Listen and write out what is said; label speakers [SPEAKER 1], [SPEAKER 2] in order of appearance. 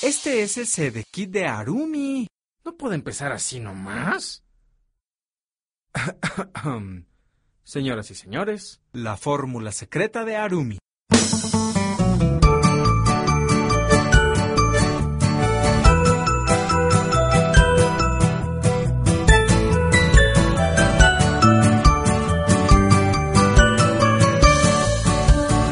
[SPEAKER 1] Este es el Sedekit de Arumi.
[SPEAKER 2] ¿No puede empezar así nomás?
[SPEAKER 1] Señoras y señores, la fórmula secreta de Arumi.